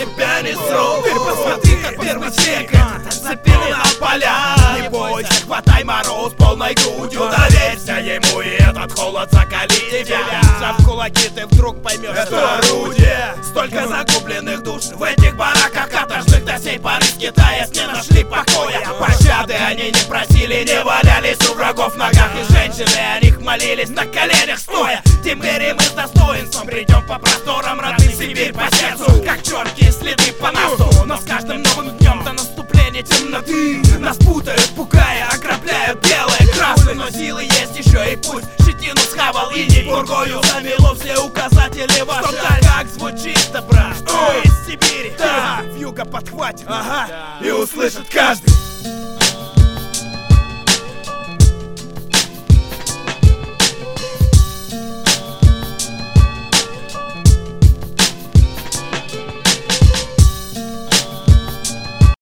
тебя несу. Ты посмотри, как первый снег запилена поля. Не бойся, хватай мороз полной грудью, доверься ему, и этот холод закалит тебя. Сжав кулаки, ты вдруг поймешь, это орудие. Столько загубленных душ в этих бараках каторжных до сей поры в Китае не нашли покоя. Пощады они не просили, не валялись у врагов в ногах, и женщины о них молились на коленях стоя. Теперь мы с достоинством придем по просторам родных Сибирь по сердцу, как черные следы по носу. Но с каждым новым днем до наступления темноты нас путают, пугая, окропляют белые красные. Но силы есть еще, и пусть щетину схавал и не пургою замело все указатели ваши. Что-то как звучит-то, брат, что из Сибири, да, вьюга подхватит, ага, и услышит каждый.